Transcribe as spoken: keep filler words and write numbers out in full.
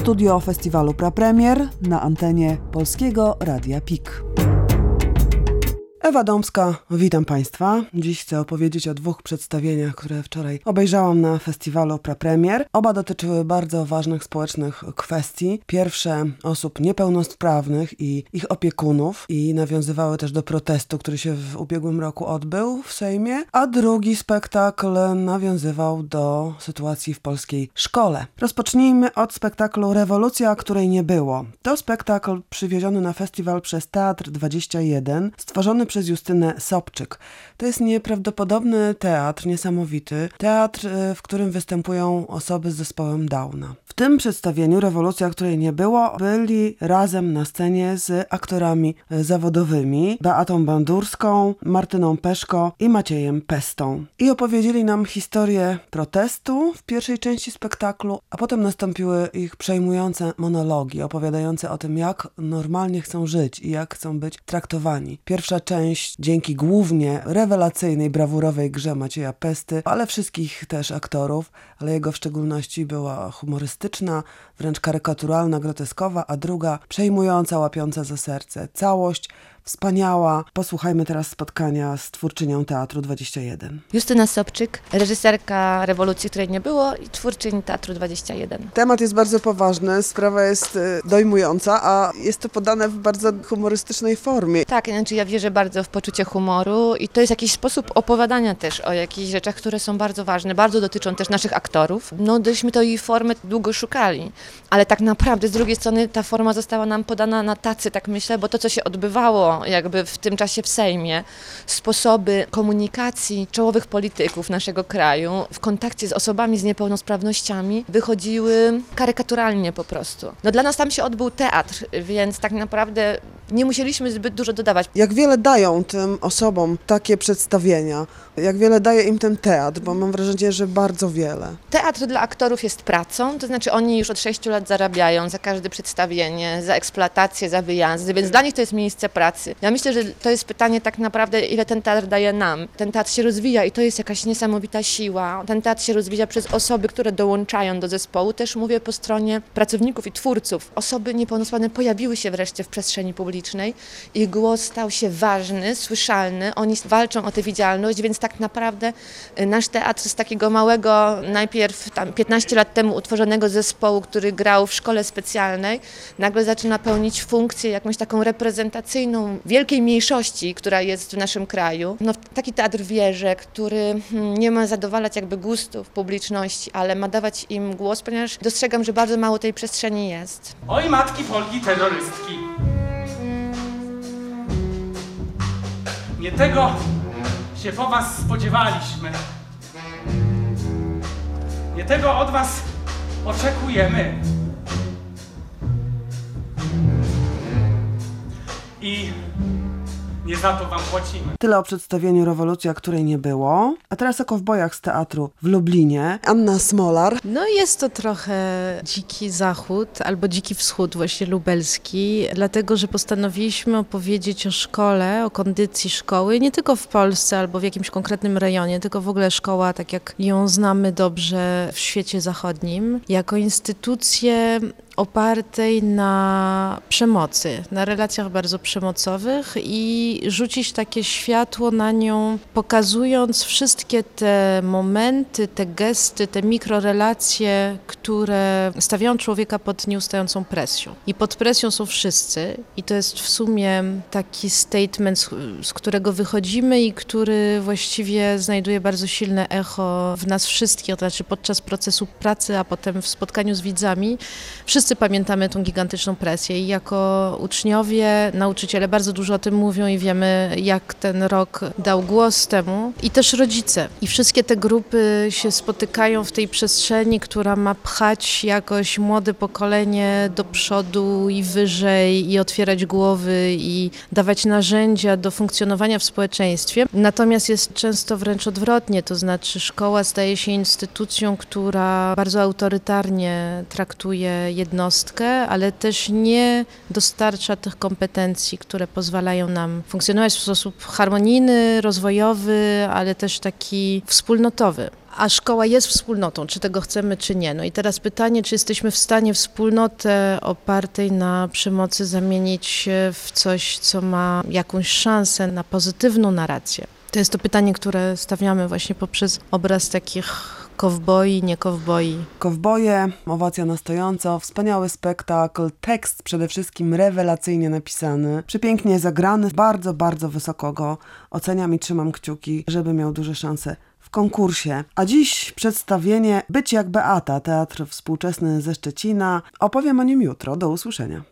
Studio Festiwalu Prapremier na antenie Polskiego Radia P I K. Ewa Domska, witam Państwa. Dziś chcę opowiedzieć o dwóch przedstawieniach, które wczoraj obejrzałam na festiwalu Prapremier. Oba dotyczyły bardzo ważnych społecznych kwestii. Pierwsze osób niepełnosprawnych i ich opiekunów i nawiązywały też do protestu, który się w ubiegłym roku odbył w Sejmie, a drugi spektakl nawiązywał do sytuacji w polskiej szkole. Rozpocznijmy od spektaklu Rewolucja, której nie było. To spektakl przywieziony na festiwal przez Teatr dwadzieścia jeden, stworzony przez Justynę Sobczyk. To jest nieprawdopodobny teatr, niesamowity. Teatr, w którym występują osoby z zespołem Downa. W tym przedstawieniu Rewolucja, której nie było, byli razem na scenie z aktorami zawodowymi Beatą Bandurską, Martyną Peszko i Maciejem Pestą. I opowiedzieli nam historię protestu w pierwszej części spektaklu, a potem nastąpiły ich przejmujące monologi, opowiadające o tym, jak normalnie chcą żyć i jak chcą być traktowani. Pierwsza część dzięki głównie rewelacyjnej, brawurowej grze Macieja Pesty, ale wszystkich też aktorów, ale jego w szczególności była humorystyczna, wręcz karykaturalna, groteskowa, a druga przejmująca, łapiąca za serce. Całość wspaniała. Posłuchajmy teraz spotkania z twórczynią Teatru dwadzieścia jeden. Justyna Sobczyk, reżyserka Rewolucji, której nie było i twórczyni Teatru dwadzieścia jeden. Temat jest bardzo poważny, sprawa jest dojmująca, a jest to podane w bardzo humorystycznej formie. Tak, znaczy ja wierzę bardzo w poczucie humoru i to jest jakiś sposób opowiadania też o jakichś rzeczach, które są bardzo ważne, bardzo dotyczą też naszych aktorów. No dośmy to i formy długo szukali, ale tak naprawdę z drugiej strony ta forma została nam podana na tacy, tak myślę, bo to, co się odbywało jakby w tym czasie w Sejmie, sposoby komunikacji czołowych polityków naszego kraju w kontakcie z osobami z niepełnosprawnościami wychodziły karykaturalnie po prostu. No dla nas tam się odbył teatr, więc tak naprawdę nie musieliśmy zbyt dużo dodawać. Jak wiele dają tym osobom takie przedstawienia? Jak wiele daje im ten teatr? Bo mam wrażenie, że bardzo wiele. Teatr dla aktorów jest pracą, to znaczy oni już od sześciu lat zarabiają za każde przedstawienie, za eksploatację, za wyjazdy, więc dla nich to jest miejsce pracy. Ja myślę, że to jest pytanie tak naprawdę, ile ten teatr daje nam. Ten teatr się rozwija i to jest jakaś niesamowita siła. Ten teatr się rozwija przez osoby, które dołączają do zespołu. Też mówię po stronie pracowników i twórców. Osoby niepełnosprawne pojawiły się wreszcie w przestrzeni publicznej. Ich głos stał się ważny, słyszalny. Oni walczą o tę widzialność, więc tak naprawdę nasz teatr z takiego małego, najpierw tam piętnaście lat temu utworzonego zespołu, który grał w szkole specjalnej, nagle zaczyna pełnić funkcję jakąś taką reprezentacyjną wielkiej mniejszości, która jest w naszym kraju. No, taki teatr wierzę, który nie ma zadowalać jakby gustów publiczności, ale ma dawać im głos, ponieważ dostrzegam, że bardzo mało tej przestrzeni jest. Oj, matki Polki terrorystki. Nie tego się po was spodziewaliśmy. Nie tego od was oczekujemy. I nie za to wam płacimy. Tyle o przedstawieniu Rewolucja, której nie było. A teraz o kowbojach z teatru w Lublinie. Anna Smolar. No jest to trochę dziki zachód, albo dziki wschód właśnie lubelski, dlatego, że postanowiliśmy opowiedzieć o szkole, o kondycji szkoły, nie tylko w Polsce albo w jakimś konkretnym rejonie, tylko w ogóle szkoła, tak jak ją znamy dobrze w świecie zachodnim, jako instytucję opartej na przemocy, na relacjach bardzo przemocowych i rzucić takie światło na nią, pokazując wszystkie te momenty, te gesty, te mikrorelacje, które stawiają człowieka pod nieustającą presją. I pod presją są wszyscy i to jest w sumie taki statement, z, z którego wychodzimy i który właściwie znajduje bardzo silne echo w nas wszystkich, to znaczy podczas procesu pracy, a potem w spotkaniu z widzami. Wszyscy pamiętamy tą gigantyczną presję i jako uczniowie, nauczyciele bardzo dużo o tym mówią i wiemy, jak ten rok dał głos temu. I też rodzice. I wszystkie te grupy się spotykają w tej przestrzeni, która ma pchać jakoś młode pokolenie do przodu i wyżej i otwierać głowy i dawać narzędzia do funkcjonowania w społeczeństwie. Natomiast jest często wręcz odwrotnie, to znaczy szkoła staje się instytucją, która bardzo autorytarnie traktuje jedne jednostkę, ale też nie dostarcza tych kompetencji, które pozwalają nam funkcjonować w sposób harmonijny, rozwojowy, ale też taki wspólnotowy. A szkoła jest wspólnotą, czy tego chcemy, czy nie. No i teraz pytanie, czy jesteśmy w stanie wspólnotę opartej na przemocy zamienić w coś, co ma jakąś szansę na pozytywną narrację. To jest to pytanie, które stawiamy właśnie poprzez obraz takich kowboi, nie kowboi. Kowboje, owacja na stojąco, wspaniały spektakl, tekst przede wszystkim rewelacyjnie napisany, przepięknie zagrany, bardzo, bardzo wysoko go oceniam i trzymam kciuki, żeby miał duże szanse w konkursie. A dziś przedstawienie Być jak Beata, teatr współczesny ze Szczecina. Opowiem o nim jutro. Do usłyszenia.